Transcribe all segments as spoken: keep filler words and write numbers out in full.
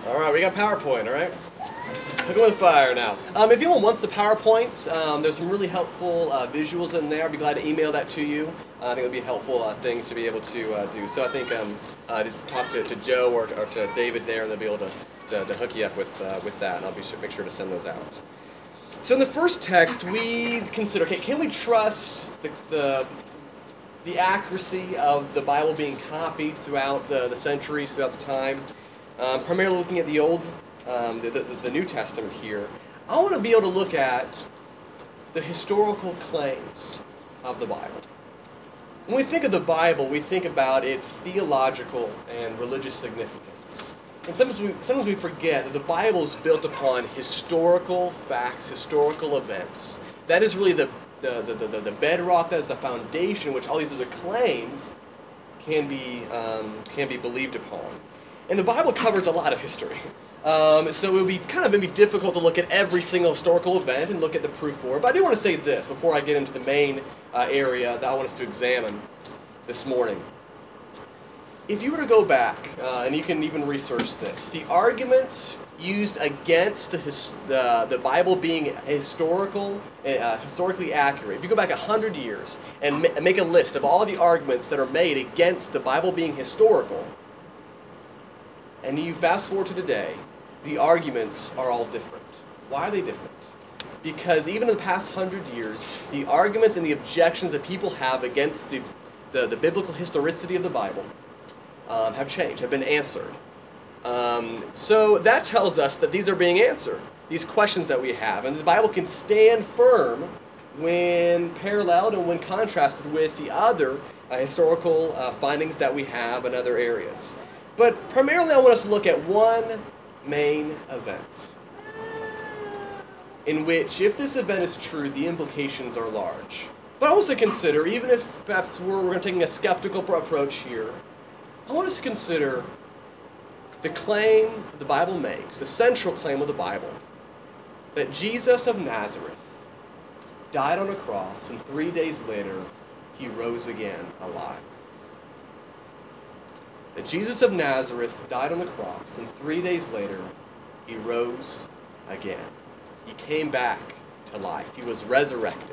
All right, we got PowerPoint, all right? Cooking with fire now. Um, if anyone wants the PowerPoints, um, there's some really helpful uh, visuals in there. I'd be glad to email that to you. Uh, I think it would be a helpful uh, thing to be able to uh, do. So I think um, uh, just talk to, to Joe or, or to David there, and they'll be able to, to, to hook you up with uh, with that, and I'll be sure, make sure to send those out. So in the first text, we consider, okay, can we trust the, the the accuracy of the Bible being copied throughout the, the centuries, throughout the time? Um, primarily looking at the Old, um, the, the, the New Testament here. I want to be able to look at the historical claims of the Bible. When we think of the Bible, we think about its theological and religious significance. And sometimes we, sometimes we forget that the Bible is built upon historical facts, historical events. That is really the, the, the, the, the bedrock, that is the foundation which all these other claims can be, um, can be believed upon. And the Bible covers a lot of history. Um, so it would be kind of maybe difficult to look at every single historical event and look at the proof for it. But I do want to say this before I get into the main uh, area that I want us to examine this morning. If you were to go back, uh, and you can even research this, the arguments used against the, his, the, the Bible being historical, uh, historically accurate, if you go back a hundred years and ma- make a list of all the arguments that are made against the Bible being historical, and you fast forward to today, the arguments are all different. Why are they different? Because even in the past hundred years, the arguments and the objections that people have against the, the, the biblical historicity of the Bible um, have changed, have been answered. Um, so that tells us that these are being answered, these questions that we have. And the Bible can stand firm when paralleled and when contrasted with the other uh, historical uh, findings that we have in other areas. But primarily I want us to look at one main event, in which, if this event is true, the implications are large. But also consider, even if perhaps we're, we're taking a skeptical approach here, I want us to consider the claim the Bible makes, the central claim of the Bible, that Jesus of Nazareth died on a cross, and three days later, he rose again alive. That Jesus of Nazareth died on the cross, and three days later, he rose again. He came back to life. He was resurrected.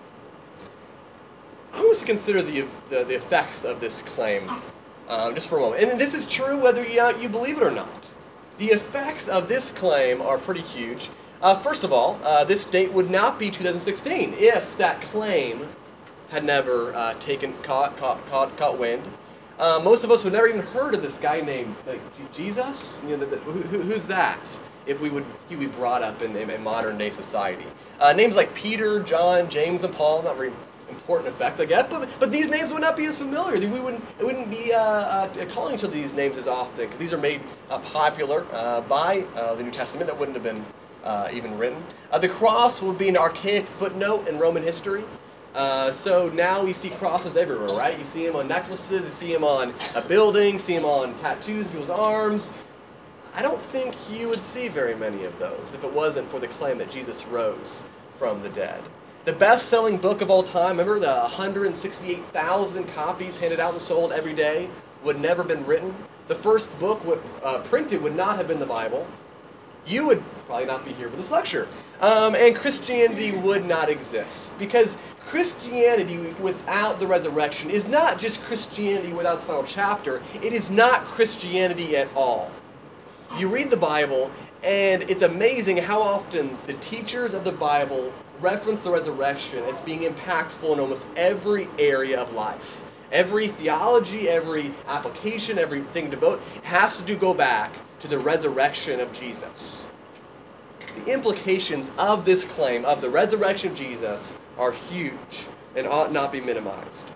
I want us to consider the, the, the effects of this claim um, just for a moment. And this is true whether you, uh, you believe it or not. The effects of this claim are pretty huge. Uh, first of all, uh, this date would not be two thousand sixteen if that claim had never uh, taken caught, caught, caught, caught wind. Uh, most of us would never even heard of this guy named like, Jesus. You know, the, the, who, who's that? If we would, he would be brought up in, in, in modern day society. Uh, names like Peter, John, James, and Paul, not very important effects, I guess. But but these names would not be as familiar. We wouldn't it wouldn't be uh, uh, calling each other these names as often because these are made uh, popular uh, by uh, the New Testament that wouldn't have been uh, even written. Uh, the cross would be an archaic footnote in Roman history. Uh, so now we see crosses everywhere, right? You see them on necklaces, you see them on a building, see them on tattoos, people's arms. I don't think you would see very many of those if it wasn't for the claim that Jesus rose from the dead. The best-selling book of all time, remember the one hundred sixty-eight thousand copies handed out and sold every day, would never have been written. The first book would, uh, printed would not have been the Bible. You would probably not be here for this lecture. Um, and Christianity would not exist. Because Christianity without the resurrection is not just Christianity without its final chapter. It is not Christianity at all. You read the Bible, and it's amazing how often the teachers of the Bible reference the resurrection as being impactful in almost every area of life. Every theology, every application, everything devote has to do go back to the resurrection of Jesus. The implications of this claim of the resurrection of Jesus are huge and ought not be minimized.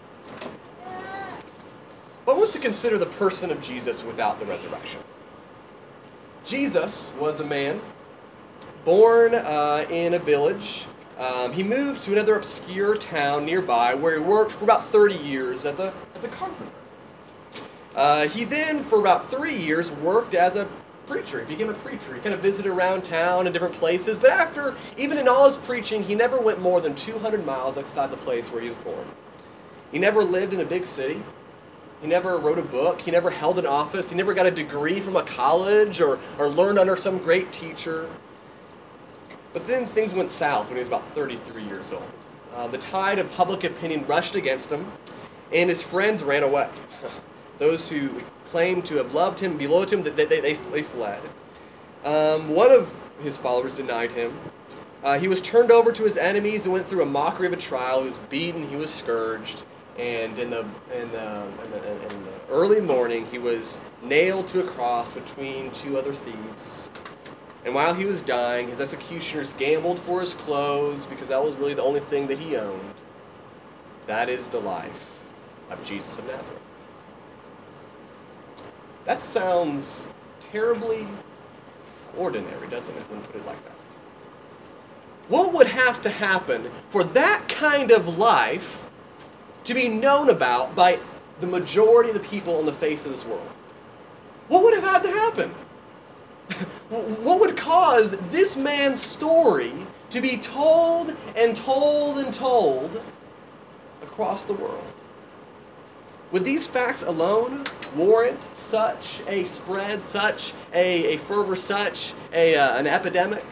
But let's consider the person of Jesus without the resurrection. Jesus was a man born uh, in a village. Um, he moved to another obscure town nearby where he worked for about thirty years as a, as a carpenter. Uh, he then, for about three years, worked as a preacher. He became a preacher. He kind of visited around town in different places. But after, even in all his preaching, he never went more than two hundred miles outside the place where he was born. He never lived in a big city. He never wrote a book. He never held an office. He never got a degree from a college or, or learned under some great teacher. But then things went south when he was about thirty-three years old. Uh, the tide of public opinion rushed against him, and his friends ran away. Those who claimed to have loved him, beloved him, they, they, they, they fled. Um, one of his followers denied him. Uh, he was turned over to his enemies and went through a mockery of a trial. He was beaten, he was scourged, and in the, in the, in the, in the early morning, he was nailed to a cross between two other thieves. And while he was dying, his executioners gambled for his clothes because that was really the only thing that he owned. That is the life of Jesus of Nazareth. That sounds terribly ordinary, doesn't it, when you put it like that? What would have to happen for that kind of life to be known about by the majority of the people on the face of this world? What would have had to happen? What would cause this man's story to be told and told and told across the world? Would these facts alone warrant such a spread, such a, a fervor, such a, uh, an epidemic?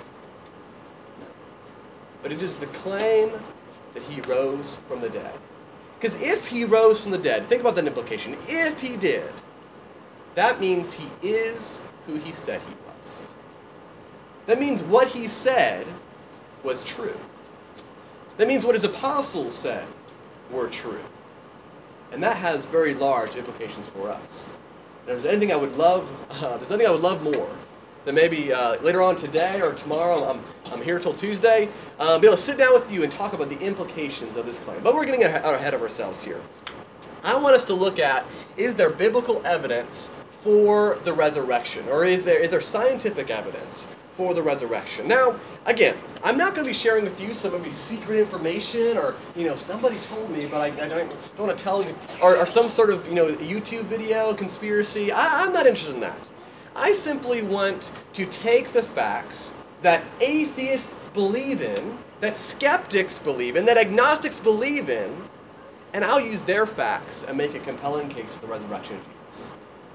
But it is the claim that he rose from the dead. Because if he rose from the dead, think about that implication. If he did, that means he is who he said he was. That means what he said was true. That means what his apostles said were true. And that has very large implications for us. And if there's anything I would love, uh, there's nothing I would love more than maybe uh, later on today or tomorrow, I'm, I'm here till Tuesday, uh, be able to sit down with you and talk about the implications of this claim. But we're getting out ahead of ourselves here. I want us to look at, is there biblical evidence for the resurrection? Or is there, is there scientific evidence for the resurrection? Now, again, I'm not going to be sharing with you some of these secret information or, you know, somebody told me, but I, I don't, don't want to tell you, or, or some sort of, you know, YouTube video, conspiracy. I, I'm not interested in that. I simply want to take the facts that atheists believe in, that skeptics believe in, that agnostics believe in, and I'll use their facts and make a compelling case for the resurrection of Jesus.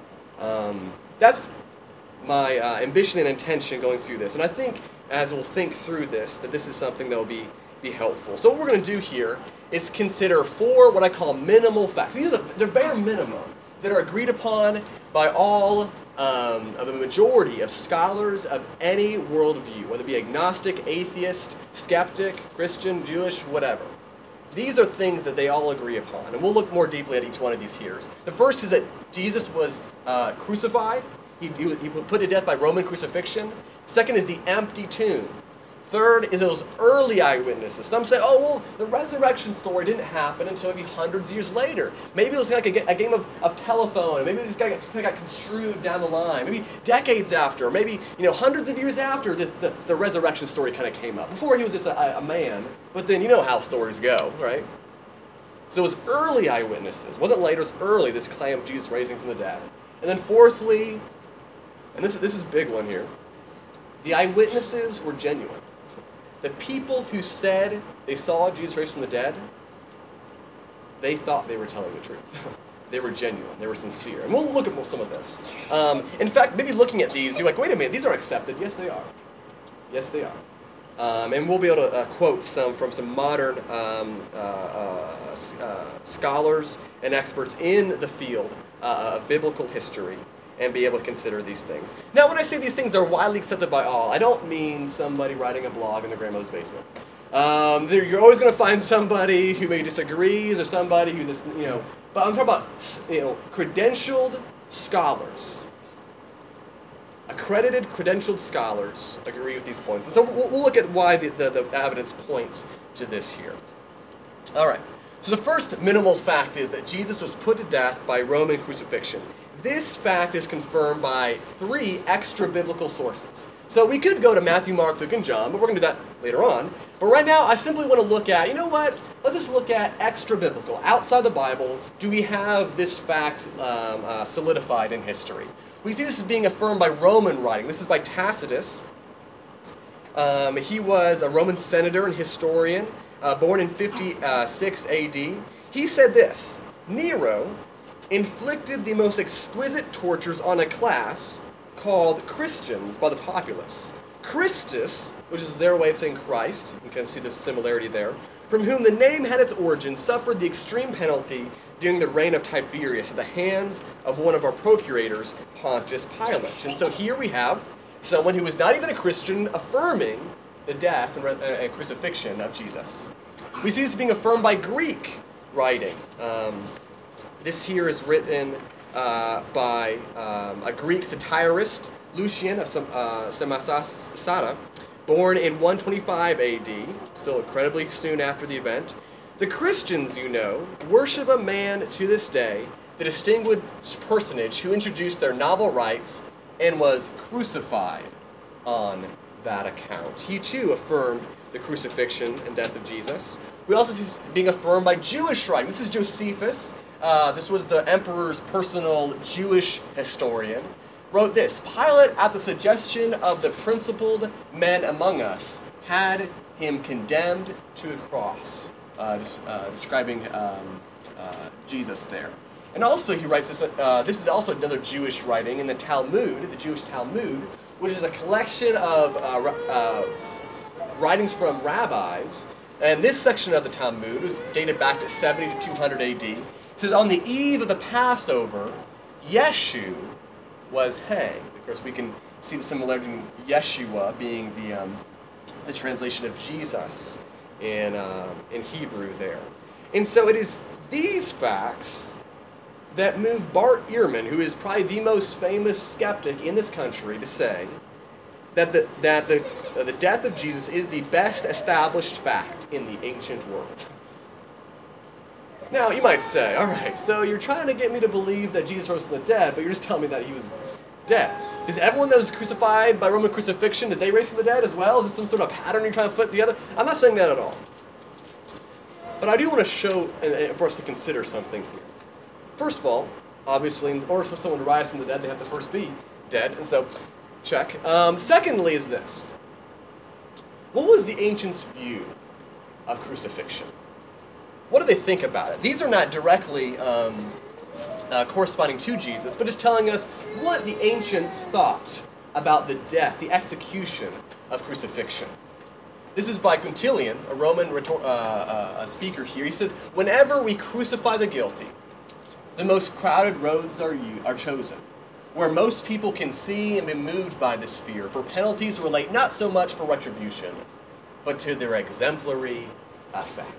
Um, that's my uh, ambition and intention going through this. And I think, as we'll think through this, that this is something that will be, be helpful. So what we're going to do here is consider four what I call minimal facts. These are the, the bare minimum that are agreed upon by all, um, of the majority of scholars of any worldview, whether it be agnostic, atheist, skeptic, Christian, Jewish, whatever. These are things that they all agree upon, and we'll look more deeply at each one of these here. The first is that Jesus was uh, crucified. He, he, he was put to death by Roman crucifixion. Second is the empty tomb. Third is those early eyewitnesses. Some say, oh, well, the resurrection story didn't happen until maybe hundreds of years later. Maybe it was like a, a game of, of telephone, and maybe this guy kind of got construed down the line. Maybe decades after, or maybe you know hundreds of years after the, the, the resurrection story kind of came up. Before he was just a, a man, but then you know how stories go, right? So it was early eyewitnesses. It wasn't later, it was early, this claim of Jesus raising from the dead. And then fourthly, and this, this is a big one here, the eyewitnesses were genuine. The people who said they saw Jesus raised from the dead, they thought they were telling the truth. They were genuine. They were sincere. And we'll look at some of this. Um, in fact, maybe looking at these, you're like, wait a minute, these are accepted. Yes, they are. Yes, they are. Um, and we'll be able to uh, quote some from some modern um, uh, uh, uh, scholars and experts in the field uh, of biblical history and be able to consider these things. Now, when I say these things are widely accepted by all, I don't mean somebody writing a blog in their grandmother's basement. Um, you're always going to find somebody who maybe disagrees or somebody who's just, you know, but I'm talking about, you know, credentialed scholars. Accredited, credentialed scholars agree with these points. And so we'll, we'll look at why the, the, the evidence points to this here. All right. So the first minimal fact is that Jesus was put to death by Roman crucifixion. This fact is confirmed by three extra biblical sources. So we could go to Matthew, Mark, Luke, and John, but we're going to do that later on. But right now, I simply want to look at, you know what? Let's just look at extra biblical. Outside the Bible, do we have this fact um, uh, solidified in history? We see this as being affirmed by Roman writing. This is by Tacitus. Um, he was a Roman senator and historian, uh, born in fifty-six A D. He said this, Nero inflicted the most exquisite tortures on a class called Christians by the populace. Christus, which is their way of saying Christ, you can see the similarity there, from whom the name had its origin, suffered the extreme penalty during the reign of Tiberius at the hands of one of our procurators, Pontius Pilate. And so here we have someone who is not even a Christian affirming the death and, and crucifixion of Jesus. We see this being affirmed by Greek writing. Um, this here is written uh, by um, a Greek satirist, Lucian of Sam- uh, Samosata, born in one twenty-five A D, still incredibly soon after the event. The Christians, you know, worship a man to this day, the distinguished personage who introduced their novel rites and was crucified on that account. He too affirmed the crucifixion and death of Jesus. We also see this being affirmed by Jewish writing. This is Josephus. Uh, this was the emperor's personal Jewish historian. Wrote this: Pilate, at the suggestion of the principled men among us, had him condemned to a cross, uh, uh, describing um, uh, Jesus there. And also he writes this, uh, this is also another Jewish writing in the Talmud, the Jewish Talmud, which is a collection of uh, uh, writings from rabbis. And this section of the Talmud is dated back to seventy to two hundred A D. It says, on the eve of the Passover, Yeshu was hanged. Of course, we can see the similarity in Yeshua being the um, the translation of Jesus in uh, in Hebrew there. And so it is these facts that move Bart Ehrman, who is probably the most famous skeptic in this country, to say that the that the uh, the death of Jesus is the best established fact in the ancient world. Now, you might say, all right, so you're trying to get me to believe that Jesus rose from the dead, but you're just telling me that he was dead. Is everyone that was crucified by Roman crucifixion, did they raise from the dead as well? Is this some sort of pattern you're trying to put together? I'm not saying that at all. But I do want to show, and for us to consider something here. First of all, obviously, in order for someone to rise from the dead, they have to first be dead, and so, check. Um, secondly is this. What was the ancients' view of crucifixion? What do they think about it? These are not directly um, uh, corresponding to Jesus, but just telling us what the ancients thought about the death, the execution of crucifixion. This is by Quintilian, a Roman rhetor- uh, uh, speaker here. He says, whenever we crucify the guilty, the most crowded roads are, u- are chosen, where most people can see and be moved by this fear, for penalties relate not so much for retribution, but to their exemplary effect.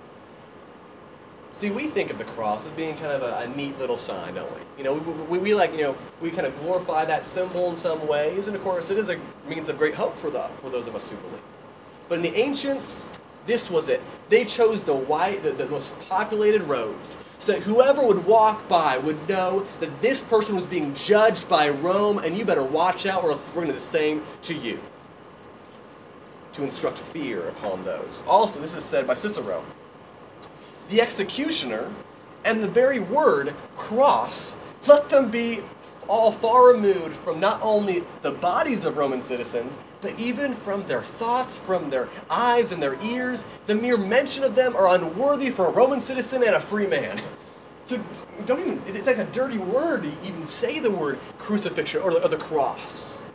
See, we think of the cross as being kind of a, a neat little sign, don't we? You know, we, we, we like, you know, we kind of glorify that symbol in some ways, and of course it is a means of great hope for the for those of us who believe. But in the ancients, this was it. They chose the wide, the, the most populated roads, so that whoever would walk by would know that this person was being judged by Rome, and you better watch out, or else we're going to do the same to you. To instruct fear upon those. Also, this is said by Cicero. The executioner, and the very word cross, let them be all far removed from not only the bodies of Roman citizens, but even from their thoughts, from their eyes and their ears. The mere mention of them are unworthy for a Roman citizen and a free man. So don't even, it's like a dirty word to even say the word crucifixion or the, or the cross.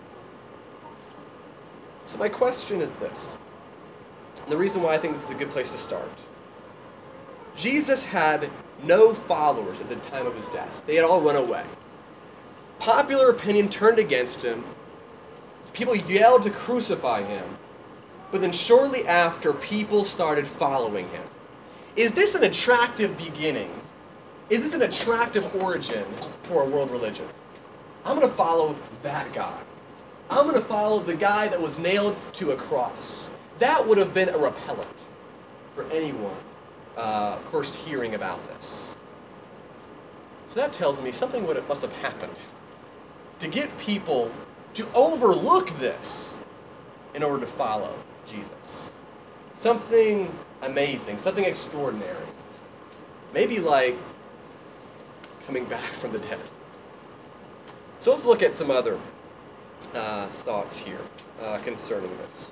So my question is this. And the reason why I think this is a good place to start. Jesus had no followers at the time of his death. They had all run away. Popular opinion turned against him. People yelled to crucify him. But then shortly after, people started following him. Is this an attractive beginning? Is this an attractive origin for a world religion? I'm going to follow that guy. I'm going to follow the guy that was nailed to a cross. That would have been a repellent for anyone uh, first hearing about this. So that tells me something would have, must have happened to get people to overlook this in order to follow Jesus. Something amazing, something extraordinary. Maybe like coming back from the dead. So let's look at some other uh, thoughts here uh, concerning this.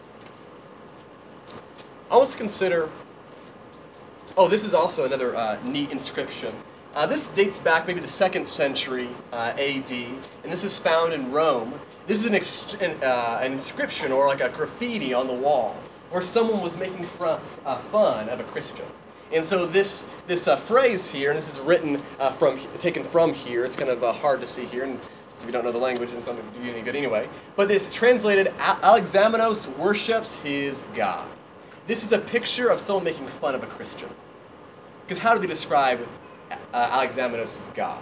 I want to consider, oh, this is also another uh, neat inscription. Uh, this dates back maybe the second century uh, A D, and this is found in Rome. This is an, ex- an, uh, an inscription or like a graffiti on the wall where someone was making fun, uh, fun of a Christian. And so this this uh, phrase here, and this is written uh, from taken from here. It's kind of uh, hard to see here, and so if you don't know the language, it's not going to do you any good anyway. But this translated, Alexamenos worships his God. This is a picture of someone making fun of a Christian. Because how do they describe uh, Alexamenos' God?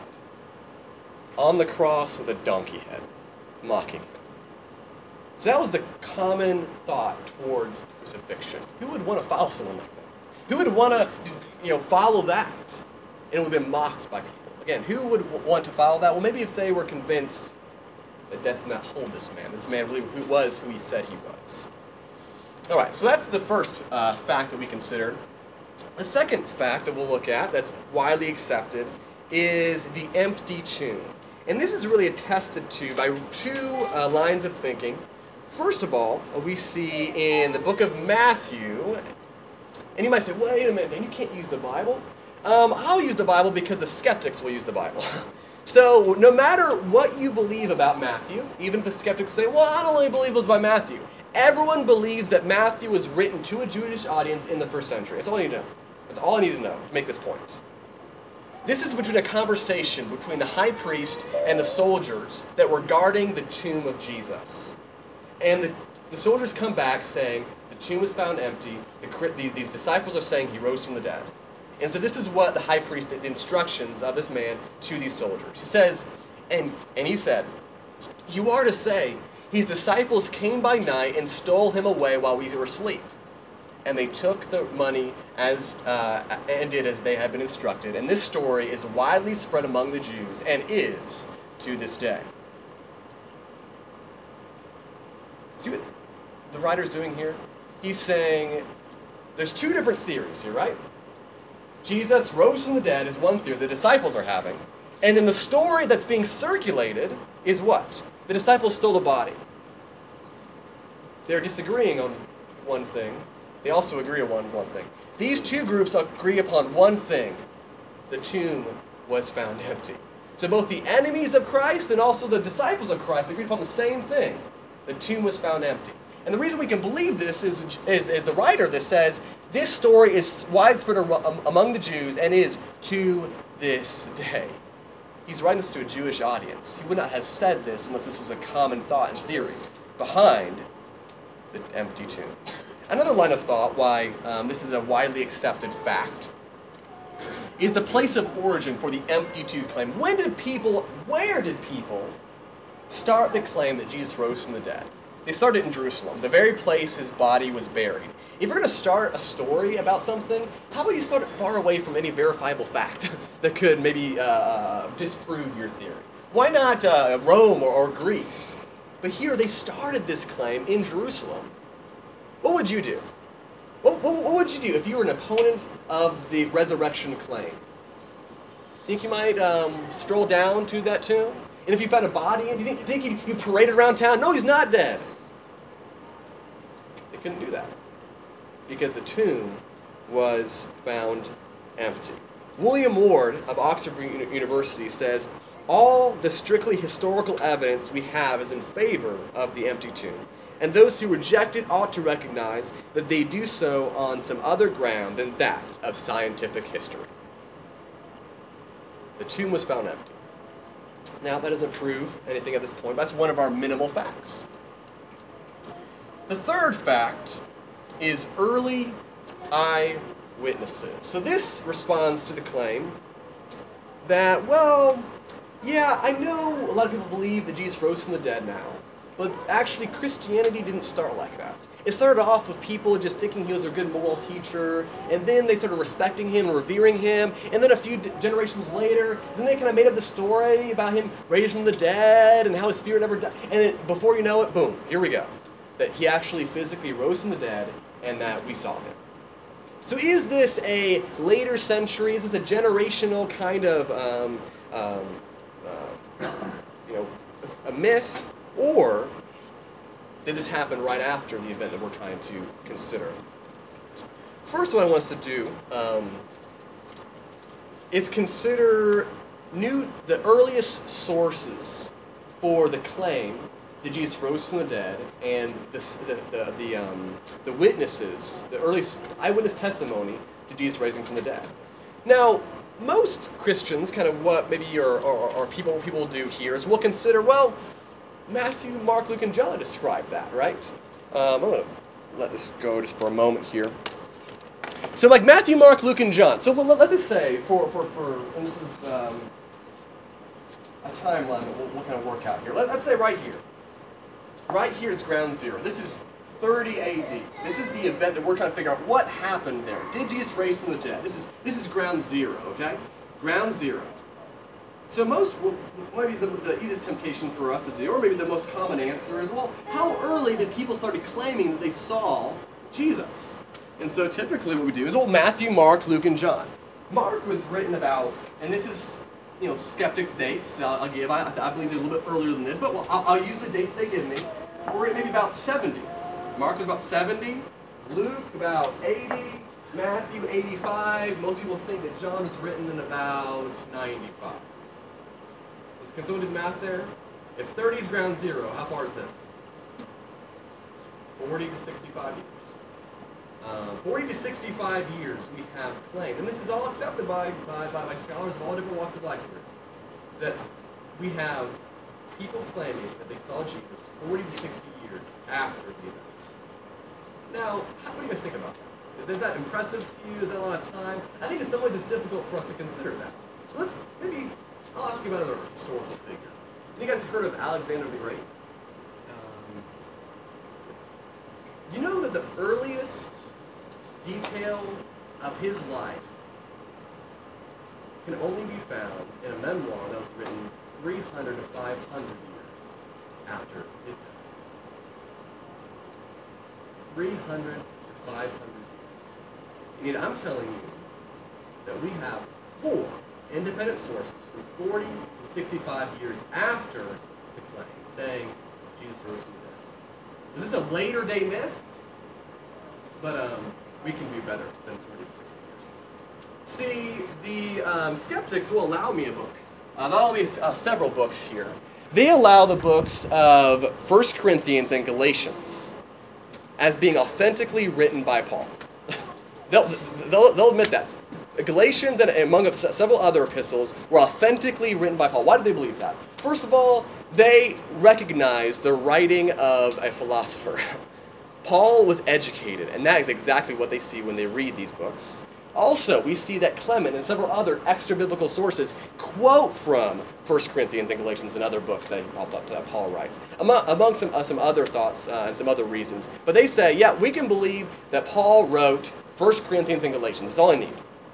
On the cross with a donkey head, mocking him. So that was the common thought towards crucifixion. Who would want to follow someone like that? Who would want to, you know, follow that? And it would have been mocked by people. Again, who would want to follow that? Well, maybe if they were convinced that death did not hold this man. This man really who was who he said he was. All right, so that's the first uh, fact that we considered. The second fact that we'll look at that's widely accepted is the empty tomb. And this is really attested to by two uh, lines of thinking. First of all, we see in the book of Matthew, and you might say, wait a minute, Dan, you can't use the Bible. Um, I'll use the Bible because the skeptics will use the Bible. So no matter what you believe about Matthew, even if the skeptics say, well, I don't really believe it was by Matthew. Everyone believes that Matthew was written to a Jewish audience in the first century. That's all you need to know. That's all I need to know to make this point. This is between a conversation between the high priest and the soldiers that were guarding the tomb of Jesus. And the, the soldiers come back saying, the tomb was found empty, the, the, these disciples are saying he rose from the dead. And so this is what the high priest, the instructions of this man to these soldiers. He says, and, and he said, you are to say, his disciples came by night and stole him away while we were asleep. And they took the money as uh, and did as they had been instructed. And this story is widely spread among the Jews and is to this day. See what the writer's doing here? He's saying there's two different theories here, right? Jesus rose from the dead is one theory the disciples are having. And in the story that's being circulated is what? The disciples stole the body. They're disagreeing on one thing. They also agree on one, one thing. These two groups agree upon one thing. The tomb was found empty. So both the enemies of Christ and also the disciples of Christ agreed upon the same thing. The tomb was found empty. And the reason we can believe this is, is, is the writer that says this story is widespread among the Jews and is to this day. He's writing this to a Jewish audience. He would not have said this unless this was a common thought and theory behind the empty tomb. Another line of thought why um, this is a widely accepted fact is the place of origin for the empty tomb claim. When did people, where did people start the claim that Jesus rose from the dead? They started in Jerusalem, the very place his body was buried. If you're going to start a story about something, how about you start it far away from any verifiable fact that could maybe uh, disprove your theory? Why not uh, Rome or, or Greece? But here they started this claim in Jerusalem. What would you do? What, what, what would you do if you were an opponent of the resurrection claim? Think you might um, stroll down to that tomb? And if you found a body, do you think, you think you, you parade around town? No, he's not dead. They couldn't do that because the tomb was found empty. William Ward of Oxford University says, all the strictly historical evidence we have is in favor of the empty tomb, and those who reject it ought to recognize that they do so on some other ground than that of scientific history. The tomb was found empty. Now, that doesn't prove anything at this point, but that's one of our minimal facts. The third fact is early eyewitnesses. So this responds to the claim that, well, yeah, I know a lot of people believe that Jesus rose from the dead now, but actually Christianity didn't start like that. It started off with people just thinking he was a good moral teacher, and then they started respecting him and revering him, and then a few d- generations later, then they kind of made up the story about him raised from the dead and how his spirit never died. And it, before you know it, boom, here we go. That he actually physically rose from the dead and that we saw him. So is this a later century, is this a generational kind of, um, um, uh, you know, a myth, or did this happen right after the event that we're trying to consider? First, what I want us to do um, is consider new the earliest sources for the claim that Jesus rose from the dead, and the the the, the um the witnesses, the earliest eyewitness testimony to Jesus raising from the dead. Now, most Christians, kind of what maybe your or, or people people will do here is we'll consider, well, Matthew, Mark, Luke, and John describe that, right? Um, I'm gonna let this go just for a moment here. So, like Matthew, Mark, Luke, and John. So let, let's just say for for for and this is um, a timeline that we'll, we'll kind of work out here. Let, let's say right here. Right here is ground zero. This is thirty A D. This is the event that we're trying to figure out what happened there. Did Jesus raise from the dead? This is this is ground zero, okay? Ground zero. So most, well, maybe the, the easiest temptation for us to do, or maybe the most common answer is, well, how early did people start claiming that they saw Jesus? And so typically what we do is, well, Matthew, Mark, Luke, and John. Mark was written about, and this is, you know, skeptics' dates. I'll, I'll give. I, I believe they're a little bit earlier than this, but well, I'll, I'll use the dates they give me. We're written maybe about seventy. Mark was about seventy. Luke about eighty. Matthew eighty-five. Most people think that John was written in about ninety-five. So can someone do the math there? If thirty is ground zero, how far is this? forty to sixty-five years. Um, forty to sixty-five years we have claimed, and this is all accepted by, by, by, by scholars of all different walks of life here, that we have people claiming that they saw Jesus forty to sixty years after the event. Now, how, what do you guys think about that? Is, is that impressive to you? Is that a lot of time? I think in some ways it's difficult for us to consider that. So let's maybe, I'll ask you about another historical figure. You guys have heard of Alexander the Great? Um, do you know that the earliest details of his life can only be found in a memoir that was written three hundred to five hundred years after his death? three hundred to five hundred years. And yet I'm telling you that we have four independent sources from forty to sixty-five years after the claim saying Jesus rose from the dead. Is this a later day myth? But um, we can do better than forty to sixty years. See, the um, skeptics will allow me a book. Uh, they'll allow me uh, several books here. They allow the books of First Corinthians and Galatians as being authentically written by Paul. they'll, they'll, they'll admit that. Galatians and among several other epistles were authentically written by Paul. Why do they believe that? First of all, they recognize the writing of a philosopher. Paul was educated, and that is exactly what they see when they read these books. Also, we see that Clement and several other extra-biblical sources quote from First Corinthians and Galatians and other books that Paul writes, among, among some, uh, some other thoughts uh, and some other reasons. But they say, yeah, we can believe that Paul wrote First Corinthians and Galatians. That's all I need.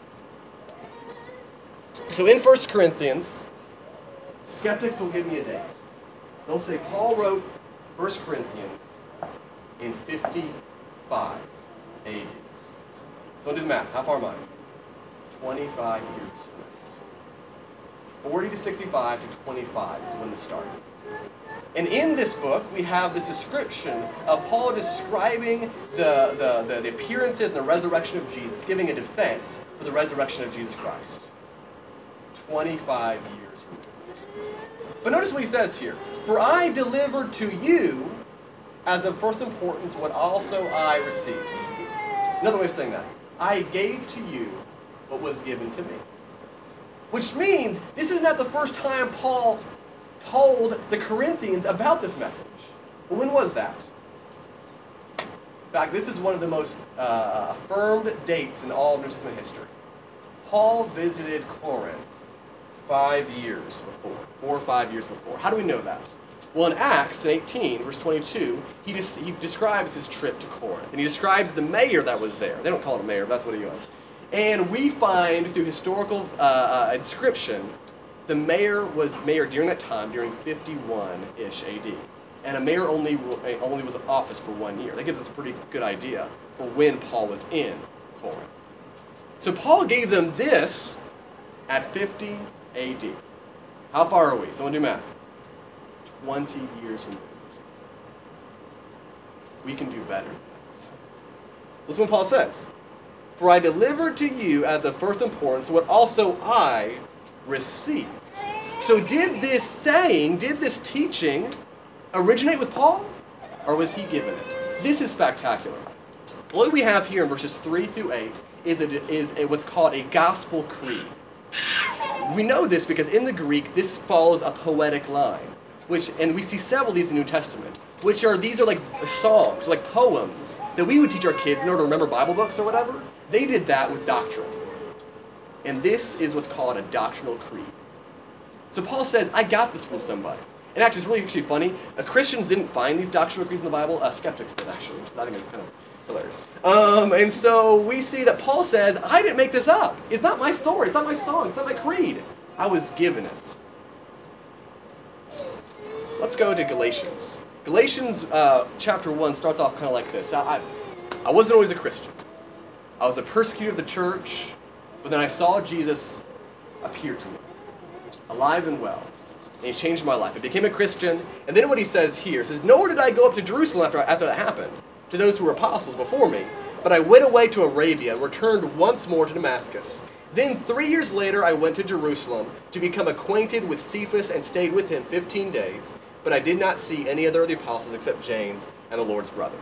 So in First Corinthians, skeptics will give me a date. They'll say Paul wrote First Corinthians in fifty-five A D. So do the math. How far am I? twenty-five years from now. forty to sixty-five to twenty-five is when this started. And in this book, we have this description of Paul describing the, the, the, the appearances and the resurrection of Jesus, giving a defense for the resurrection of Jesus Christ. twenty-five years removed. But notice what he says here. For I delivered to you as of first importance what also I received. Another way of saying that. I gave to you what was given to me. Which means this is not the first time Paul told the Corinthians about this message. But when was that? In fact, this is one of the most uh, affirmed dates in all of New Testament history. Paul visited Corinth five years before, four or five years before. How do we know that? Well, in Acts eighteen, verse twenty-two, he, des- he describes his trip to Corinth. And he describes the mayor that was there. They don't call it a mayor, but that's what he was. And we find, through historical uh, uh, inscription, the mayor was mayor during that time, during fifty-one-ish A D. And a mayor only, only was in office for one year. That gives us a pretty good idea for when Paul was in Corinth. So Paul gave them this at fifty A D. How far are we? Someone do math. twenty years removed. We can do better. Listen to what Paul says. For I delivered to you as of first importance what also I received. So did this saying, did this teaching originate with Paul? Or was he given it? This is spectacular. What we have here in verses three through eight is, a, is a, what's called a gospel creed. We know this because in the Greek, this follows a poetic line, which, and we see several of these in the New Testament, which are, these are like songs, like poems, that we would teach our kids in order to remember Bible books or whatever. They did that with doctrine. And this is what's called a doctrinal creed. So Paul says, I got this from somebody. And actually, it's really actually funny. Uh, Christians didn't find these doctrinal creeds in the Bible. Uh, skeptics did, actually, which I think is kind of hilarious. Um, and so we see that Paul says, I didn't make this up. It's not my story. It's not my song. It's not my creed. I was given it. Let's go to Galatians. Galatians uh, chapter one starts off kind of like this. I, I, I wasn't always a Christian. I was a persecutor of the church, but then I saw Jesus appear to me, alive and well. And he changed my life. I became a Christian. And then what he says here, says, nor did I go up to Jerusalem after, after that happened, to those who were apostles before me, but I went away to Arabia and returned once more to Damascus. Then three years later I went to Jerusalem to become acquainted with Cephas and stayed with him fifteen days, but I did not see any other of the apostles except James and the Lord's brother.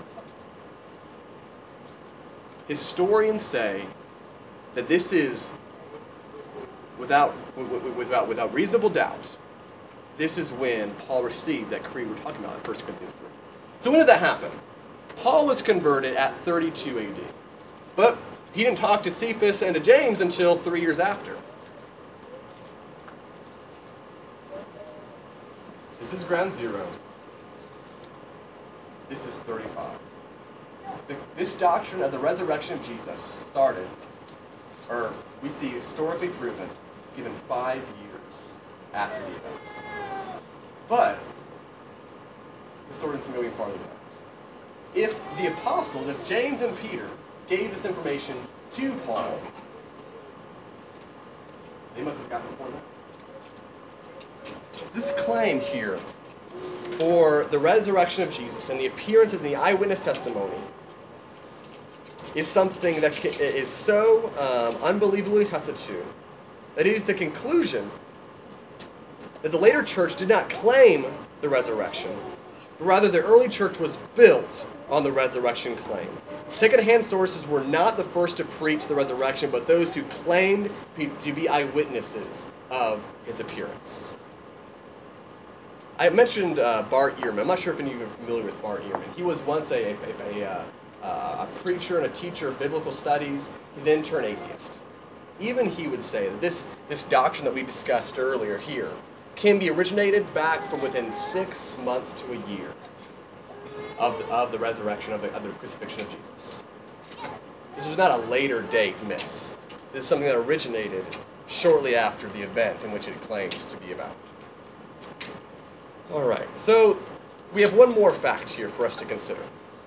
Historians say that this is, without, without, without reasonable doubt, this is when Paul received that creed we're talking about in First Corinthians three. So when did that happen? Paul was converted at thirty-two A D. But he didn't talk to Cephas and to James until three years after. This is ground zero. This is thirty-five. The, this doctrine of the resurrection of Jesus started, or we see historically proven, given five years after the event. But historians can go even farther than that. If the apostles, if James and Peter gave this information to Paul, they must have gotten it before that. This claim here for the resurrection of Jesus and the appearances and the eyewitness testimony is something that is so um, unbelievably attested to that it is the conclusion that the later church did not claim the resurrection, but rather the early church was built on the resurrection claim. Second-hand sources were not the first to preach the resurrection, but those who claimed to be eyewitnesses of his appearance. I mentioned uh, Bart Ehrman. I'm not sure if any of you are familiar with Bart Ehrman. He was once a, a, a, a, uh, a preacher and a teacher of biblical studies. He then turned atheist. Even he would say that this, this doctrine that we discussed earlier here can be originated back from within six months to a year of the, of the resurrection, of the, of the crucifixion of Jesus. This was not a later date myth. This is something that originated shortly after the event in which it claims to be about. All right, so we have one more fact here for us to consider.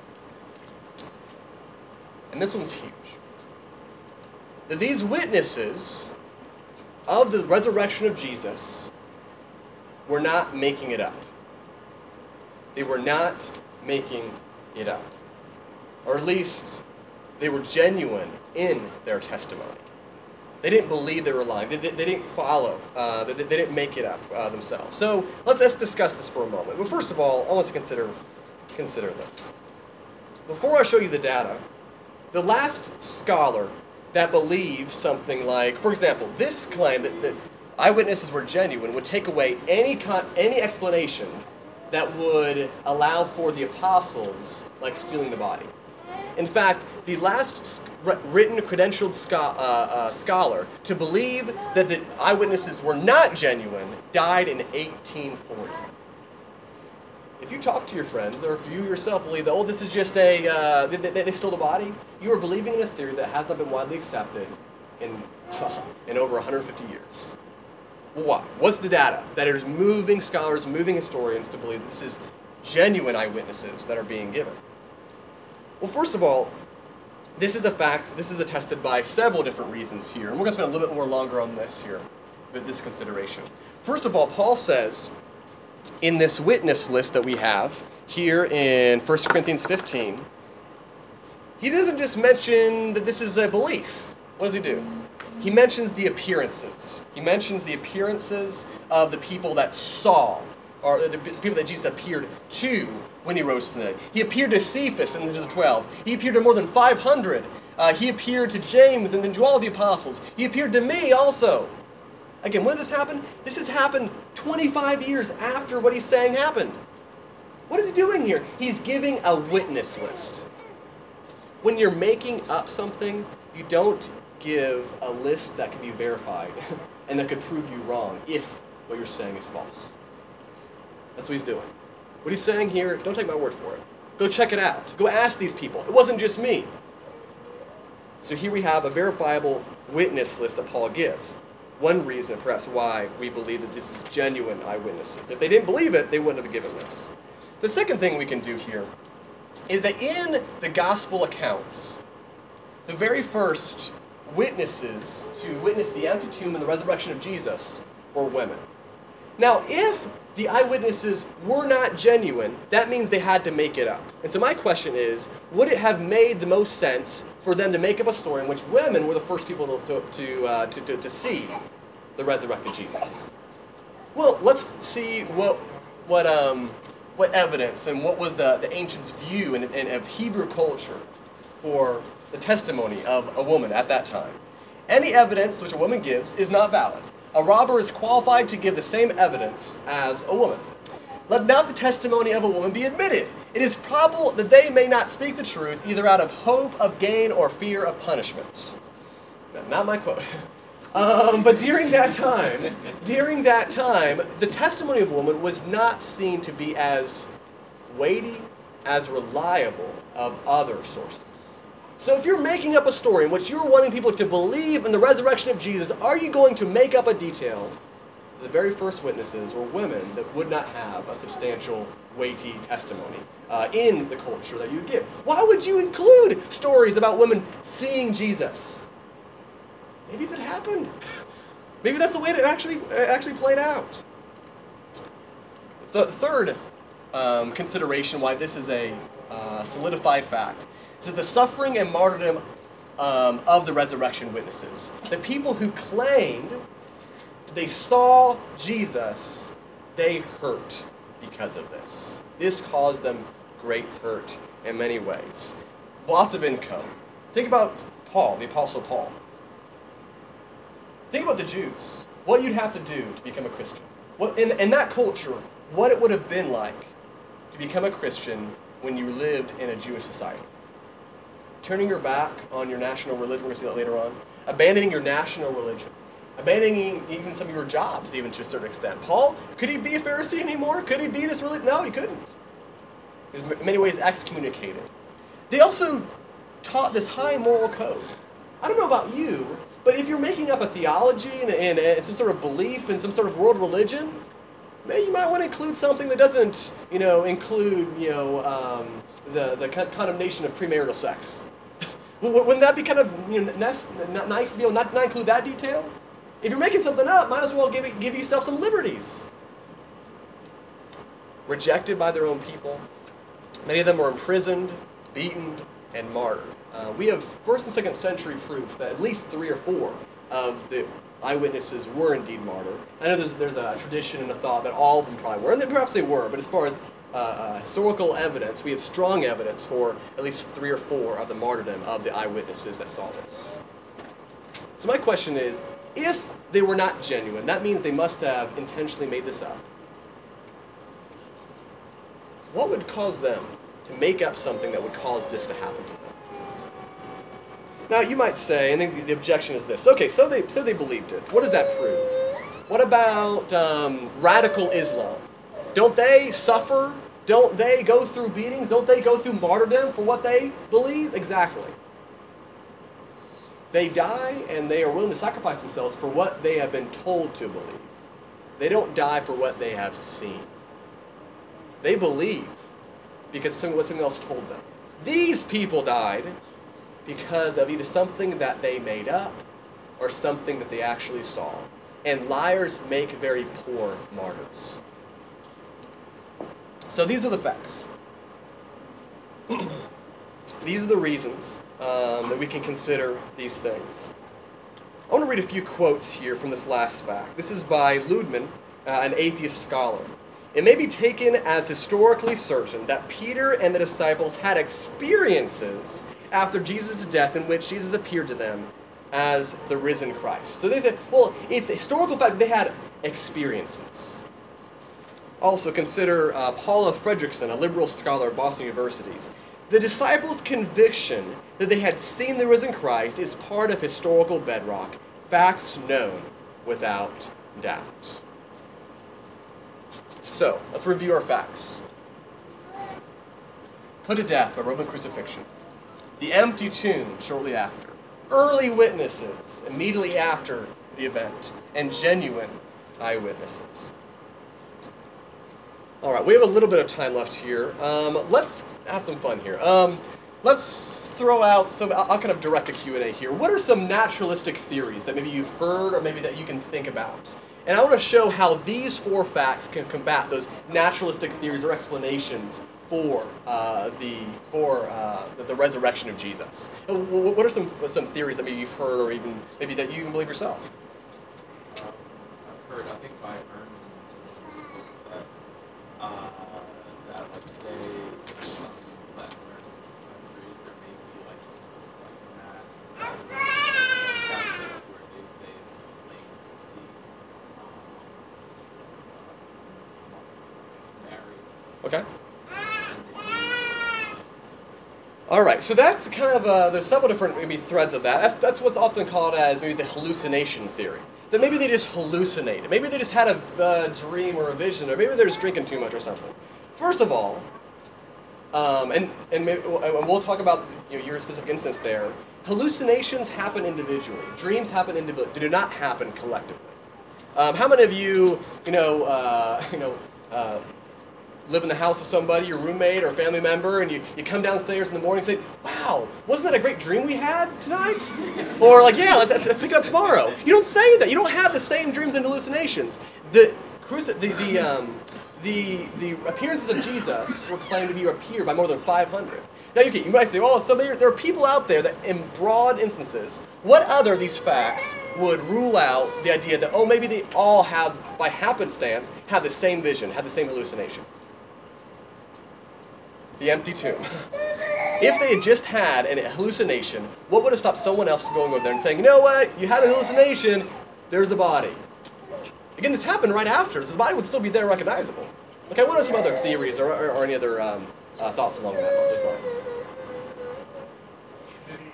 And this one's huge. That these witnesses of the resurrection of Jesus were not making it up. They were not making it up. Or at least, they were genuine in their testimony. They didn't believe they were lying. They, they, they didn't follow. Uh, they, they didn't make it up uh, themselves. So let's, let's discuss this for a moment. Well, first of all, I want to consider, consider this. Before I show you the data, the last scholar that believes something like, for example, this claim that, that eyewitnesses were genuine would take away any con- any explanation that would allow for the apostles, like, stealing the body. In fact, the last written, credentialed scho- uh, uh, scholar to believe that the eyewitnesses were not genuine died in eighteen forty. If you talk to your friends, or if you yourself believe that, oh, this is just a, uh, they, they, they stole the body, you are believing in a theory that has not been widely accepted in, in over one hundred fifty years. Why? What's the data that is moving scholars, moving historians to believe that this is genuine eyewitnesses that are being given? Well, first of all, this is a fact, this is attested by several different reasons here, and we're going to spend a little bit more longer on this here, with this consideration. First of all, Paul says, in this witness list that we have here in First Corinthians fifteen, he doesn't just mention that this is a belief. What does he do? He mentions the appearances. He mentions the appearances of the people that saw, or the people that Jesus appeared to when he rose from the dead. He appeared to Cephas and to the twelve. He appeared to more than five hundred. Uh, he appeared to James and then to all the apostles. He appeared to me also. Again, when did this happen? This has happened twenty-five years after what he's saying happened. What is he doing here? He's giving a witness list. When you're making up something, you don't give a list that can be verified and that could prove you wrong if what you're saying is false. That's what he's doing. What he's saying here, don't take my word for it. Go check it out. Go ask these people. It wasn't just me. So here we have a verifiable witness list that Paul gives. One reason, perhaps, why we believe that this is genuine eyewitnesses. If they didn't believe it, they wouldn't have given this. The second thing we can do here is that in the gospel accounts, the very first witnesses to witness the empty tomb and the resurrection of Jesus were women. Now, if the eyewitnesses were not genuine, that means they had to make it up. And so my question is, would it have made the most sense for them to make up a story in which women were the first people to, to, to, uh, to, to, to see the resurrected Jesus? Well, let's see what what um what evidence and what was the, the ancients' view in, in, of Hebrew culture for the testimony of a woman at that time. Any evidence which a woman gives is not valid. A robber is qualified to give the same evidence as a woman. Let not the testimony of a woman be admitted. It is probable that they may not speak the truth, either out of hope of gain or fear of punishment. No, not my quote. Um, but during that time, during that time, the testimony of a woman was not seen to be as weighty, as reliable of other sources. So if you're making up a story in which you're wanting people to believe in the resurrection of Jesus, are you going to make up a detail? The very first witnesses were women that would not have a substantial, weighty testimony uh, in the culture that you give. Why would you include stories about women seeing Jesus? Maybe if it happened. Maybe that's the way it actually actually played out. The third um, consideration why this is a uh, solidified fact is that the suffering and martyrdom um, of the resurrection witnesses, the people who claimed they saw Jesus, they hurt because of this. This caused them great hurt in many ways. Loss of income. Think about Paul, the Apostle Paul. Think about the Jews. What you'd have to do to become a Christian. What in, in that culture, what it would have been like to become a Christian when you lived in a Jewish society. Turning your back on your national religion, we're going to see that later on. Abandoning your national religion. Abandoning even some of your jobs, even to a certain extent. Paul, could he be a Pharisee anymore? Could he be this religion? No, he couldn't. He was in many ways excommunicated. They also taught this high moral code. I don't know about you, but if you're making up a theology and, and, and some sort of belief in some sort of world religion, maybe you might want to include something that doesn't, you know, include, you know, um, the the condemnation of premarital sex. Wouldn't that be kind of, you know, nice, nice to be able not, not include that detail? If you're making something up, might as well give it, give yourself some liberties. Rejected by their own people, many of them were imprisoned, beaten, and martyred. Uh, we have first and second century proof that at least three or four of the eyewitnesses were indeed martyred. I know there's, there's a tradition and a thought that all of them probably were, and perhaps they were, but as far as uh, uh, historical evidence, we have strong evidence for at least three or four of the martyrdom of the eyewitnesses that saw this. So my question is, if they were not genuine, that means they must have intentionally made this up. What would cause them to make up something that would cause this to happen to them? Now, you might say, and then the objection is this, okay, so they so they believed it. What does that prove? What about um, radical Islam? Don't they suffer? Don't they go through beatings? Don't they go through martyrdom for what they believe? Exactly. They die, and they are willing to sacrifice themselves for what they have been told to believe. They don't die for what they have seen. They believe because of what something else told them. These people died because of either something that they made up or something that they actually saw. And liars make very poor martyrs. So these are the facts. these are the reasons um, that we can consider these things. I want to read a few quotes here from this last fact. This is by Ludman, uh, an atheist scholar. It may be taken as historically certain that Peter and the disciples had experiences after Jesus' death in which Jesus appeared to them as the risen Christ. So they said, well, it's a historical fact they had experiences. Also, consider uh, Paula Fredrickson, a liberal scholar at Boston University. The disciples' conviction that they had seen the risen Christ is part of historical bedrock, facts known without doubt. So, let's review our facts. Put to death by Roman crucifixion. The empty tomb shortly after. Early witnesses immediately after the event. And genuine eyewitnesses. All right, we have a little bit of time left here. Um, let's have some fun here. Um, let's throw out some, I'll, I'll kind of direct a Q and A here. What are some naturalistic theories that maybe you've heard or maybe that you can think about? And I want to show how these four facts can combat those naturalistic theories or explanations for uh, the for uh, the, the resurrection of Jesus. What are some some theories that maybe you've heard or even maybe that you even believe yourself? Um, I've heard, I think by Herman in one of the books that uh, that like today in some Latin American countries there may be like some sort of like mass baptism of Catholics where they say that they claim to see um, uh, Mary. Okay. And they believe All right, so that's kind of uh, there's several different maybe threads of that. That's that's what's often called as maybe the hallucination theory. That maybe they just hallucinated. Maybe they just had a uh, dream or a vision, or maybe they're just drinking too much or something. First of all, um, and and, maybe, and we'll talk about you know, your specific instance there. Hallucinations happen individually. Dreams happen individually. They do not happen collectively. Um, how many of you, you know, uh, you know, uh, live in the house with somebody, your roommate or family member, and you, you come downstairs in the morning and say, wow, wasn't that a great dream we had tonight? Or like, yeah, let's, let's pick it up tomorrow. You don't say that. You don't have the same dreams and hallucinations. The the the um, the, the appearances of Jesus were claimed to be appeared by more than five hundred. Now, okay, you might say, oh, so there, there are people out there that, in broad instances, what other of these facts would rule out the idea that, oh, maybe they all have, by happenstance, have the same vision, have the same hallucination? The empty tomb. If they had just had a hallucination, what would have stopped someone else from going over there and saying, you know what, you had a hallucination, there's the body. Again, this happened right after, so the body would still be there recognizable. Okay, what are some other theories or, or, or any other um, uh, thoughts along that, those lines? Maybe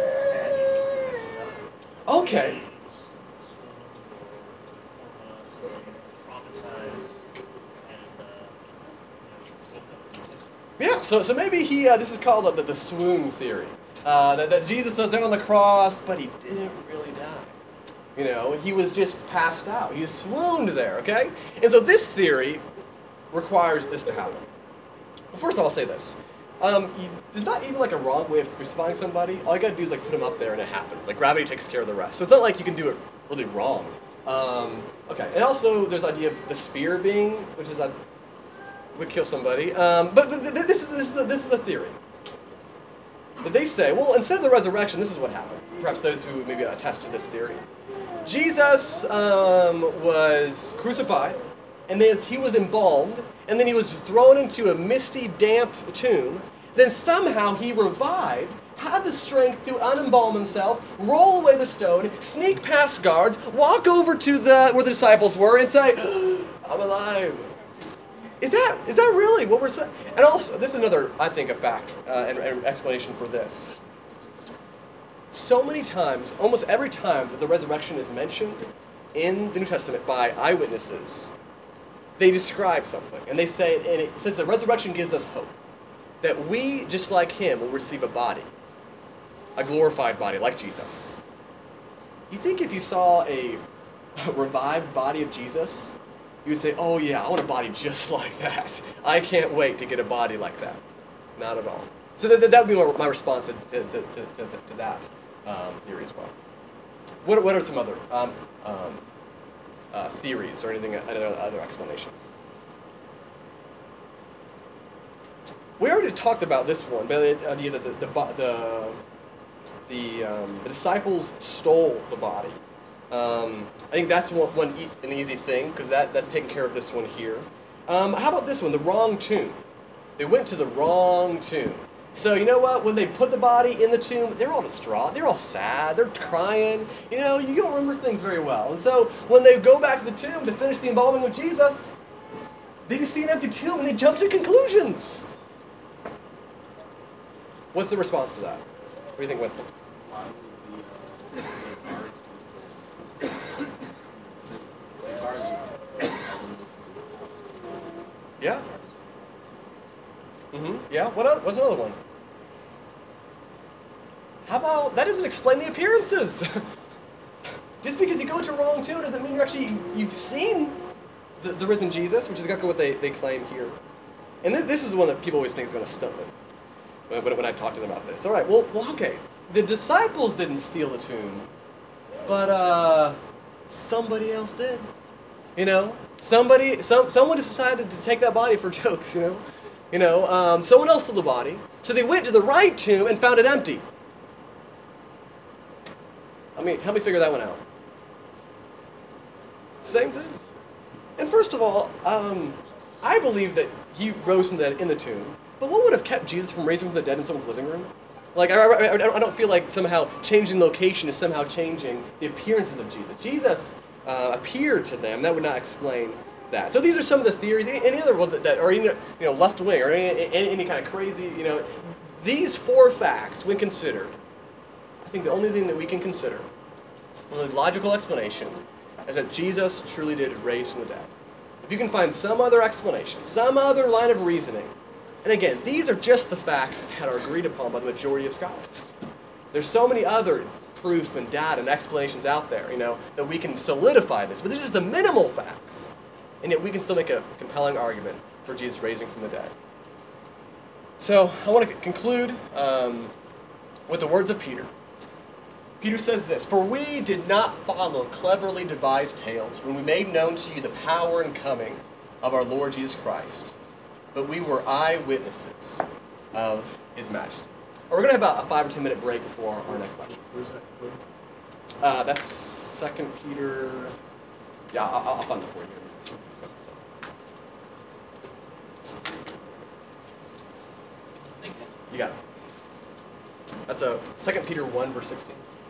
uh, Okay. maybe he was swooned or in a coma, suddenly traumatized, and uh, you know woke up in the tomb. Yeah, so so maybe he, uh, this is called the, the swoon theory. Uh, that, that Jesus was there on the cross, but he didn't really die. You know, he was just passed out. He swooned there, okay? And so this theory requires this to happen. Well, first of all, I'll say this. Um, you, there's not even like a wrong way of crucifying somebody. All you gotta do is like put them up there and it happens. Like gravity takes care of the rest. So it's not like you can do it really wrong. Um, okay, and also there's the idea of the spear being, which is that would kill somebody. Um, but but th- this is this is the, this is the theory. But they say, well, instead of the resurrection, this is what happened. Perhaps those who maybe attest to this theory. Jesus um, was crucified, and then he was embalmed, and then he was thrown into a misty, damp tomb. Then somehow he revived, had the strength to unembalm himself, roll away the stone, sneak past guards, walk over to the where the disciples were, and say, "I'm alive." Is that is that really what we're saying? And also, this is another, I think, a fact uh, and, and explanation for this. So many times, almost every time that the resurrection is mentioned in the New Testament by eyewitnesses, they describe something. And they say, and it says the resurrection gives us hope. That we, just like him, will receive a body. A glorified body, like Jesus. You think if you saw a revived body of Jesus, you would say, oh yeah, I want a body just like that. I can't wait to get a body like that. Not at all. So that, that would be my, my response to, to, to, to, to that um, theory as well. What, what are some other um, um, uh, theories or anything, other, other explanations? We already talked about this one, but it, uh, the, the, the, the, the, um, the disciples stole the body. Um, I think that's one, one e- an easy thing, because that, that's taking care of this one here. Um, how about this one, the wrong tomb? They went to the wrong tomb. So you know what? When they put the body in the tomb, they're all distraught. They're all sad. They're crying. You know, you don't remember things very well. And so when they go back to the tomb to finish the embalming of Jesus, they just see an empty tomb and they jump to conclusions. What's the response to that? What do you think, Winston? Why would the, uh, the guards be told? The guards would be Yeah. Mm-hmm. Yeah. What else? What's another one? How about that doesn't explain the appearances? Just because you go to a wrong tomb doesn't mean you're actually you've seen the, the risen Jesus, which is exactly what they, they claim here. And this, this is the one that people always think is going to stun them when, when, when I talk to them about this. All right, well, well, okay. The disciples didn't steal the tomb, but uh, somebody else did. You know, somebody, some, someone decided to take that body for jokes. You know, you know, um, someone else stole the body, so they went to the right tomb and found it empty. I mean, help me figure that one out. Same thing. And first of all, um, I believe that he rose from the dead in the tomb. But what would have kept Jesus from raising from the dead in someone's living room? Like, I, I, I don't feel like somehow changing location is somehow changing the appearances of Jesus. Jesus uh, appeared to them. That would not explain that. So these are some of the theories. Any, any other ones that, that are you know left wing or any, any, any kind of crazy, you know, these four facts, when considered, I think the only thing that we can consider, the only logical explanation, is that Jesus truly did raise from the dead. If you can find some other explanation, some other line of reasoning, and again, these are just the facts that are agreed upon by the majority of scholars. There's so many other proof and data and explanations out there, you know, that we can solidify this, but this is the minimal facts. And yet we can still make a compelling argument for Jesus raising from the dead. So I want to conclude um, with the words of Peter. Peter says this, "For we did not follow cleverly devised tales when we made known to you the power and coming of our Lord Jesus Christ, but we were eyewitnesses of his majesty." We're going to have about a five or ten minute break before our next lecture. Where's that quote? Uh, that's Second Peter. Yeah, I'll, I'll find that for you. Thank you. You got it. That's a Second Peter one verse sixteen.